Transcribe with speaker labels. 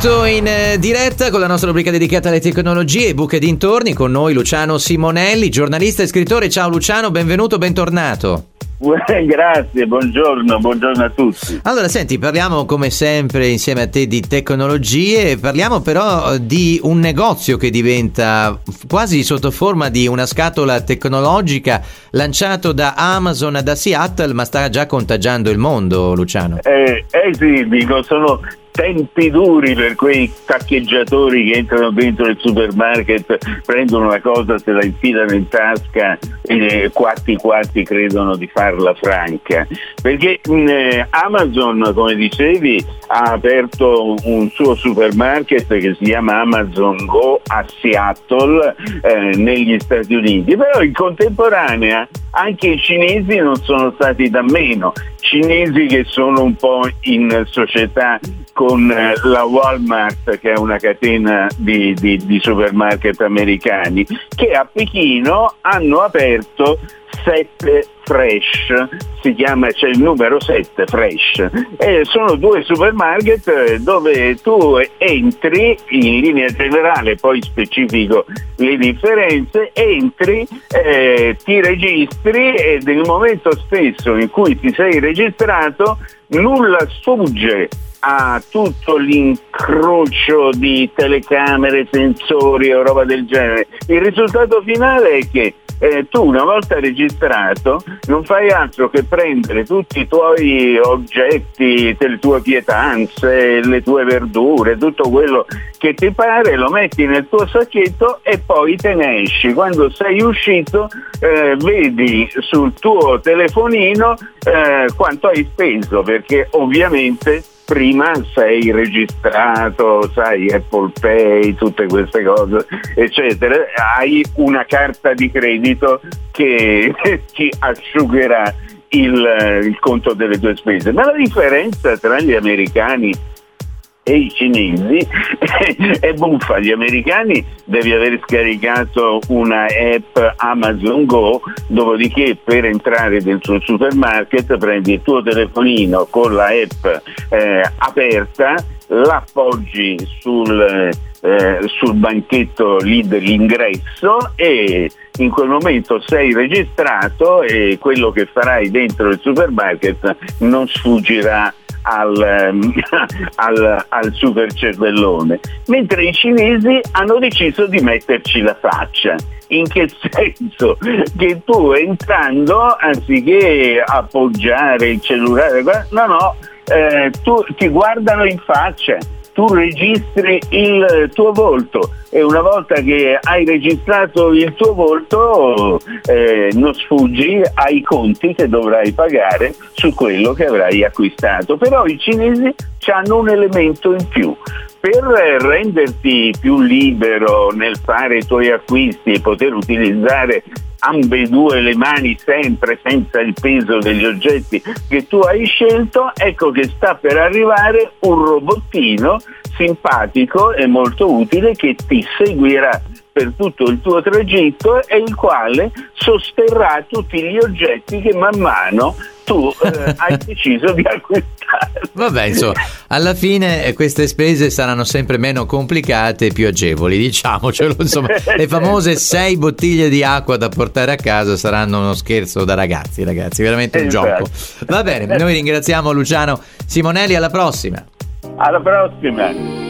Speaker 1: Benvenuto in diretta con la nostra rubrica dedicata alle tecnologie e buche dintorni. Con noi Luciano Simonelli, giornalista e scrittore. Ciao Luciano, benvenuto, bentornato.
Speaker 2: Grazie, buongiorno a tutti.
Speaker 1: Allora, senti, parliamo come sempre insieme a te di tecnologie, parliamo però di un negozio che diventa quasi sotto forma di una scatola tecnologica, lanciato da Amazon da Seattle, ma sta già contagiando il mondo, Luciano.
Speaker 2: Sì, dico, sono tempi duri per quei taccheggiatori che entrano dentro il supermarket, prendono una cosa, se la infilano in tasca e quatti credono di farla franca, perché Amazon, come dicevi, ha aperto un suo supermarket che si chiama Amazon Go a Seattle, negli Stati Uniti, però in contemporanea anche i cinesi non sono stati da meno, cinesi che sono un po' in società con la Walmart, che è una catena di supermarket americani, che a Pechino hanno aperto 7 Fresh, si chiama, c'è il numero 7 Fresh, sono 2 supermarket dove tu entri in linea generale, poi specifico le differenze, entri, ti registri e nel momento stesso in cui ti sei registrato nulla sfugge a tutto l'incrocio di telecamere, sensori o roba del genere. Il risultato finale è che tu, una volta registrato, non fai altro che prendere tutti i tuoi oggetti, le tue pietanze, le tue verdure, tutto quello che ti pare, lo metti nel tuo sacchetto e poi te ne esci. Quando sei uscito vedi sul tuo telefonino quanto hai speso, perché ovviamente prima sei registrato, sai, Apple Pay, tutte queste cose, eccetera, hai una carta di credito che ti asciugherà il conto delle tue spese. Ma la differenza tra gli americani e i cinesi è buffa. Gli americani devi aver scaricato una app Amazon Go, dopodiché per entrare dentro il supermarket prendi il tuo telefonino con la app aperta, l'appoggi sul banchetto lì dell'ingresso e in quel momento sei registrato e quello che farai dentro il supermarket non sfuggirà al super cervellone, mentre i cinesi hanno deciso di metterci la faccia. In che senso? Che tu entrando, anziché appoggiare il cellulare, tu ti guardano in faccia, tu registri il tuo volto e una volta che hai registrato il tuo volto non sfuggi ai conti che dovrai pagare su quello che avrai acquistato. Però i cinesi hanno un elemento in più. Per renderti più libero nel fare i tuoi acquisti e poter utilizzare ambedue le mani sempre senza il peso degli oggetti che tu hai scelto, ecco che sta per arrivare un robottino simpatico e molto utile che ti seguirà per tutto il tuo tragitto e il quale sosterrà tutti gli oggetti che man mano tu hai deciso di acquistare.
Speaker 1: Vabbè, insomma, alla fine queste spese saranno sempre meno complicate e più agevoli, diciamocelo, insomma. Le famose 6 bottiglie di acqua da portare a casa saranno uno scherzo da ragazzi, veramente un gioco. Va bene, noi ringraziamo Luciano Simonelli, alla prossima.
Speaker 2: Alla prossima.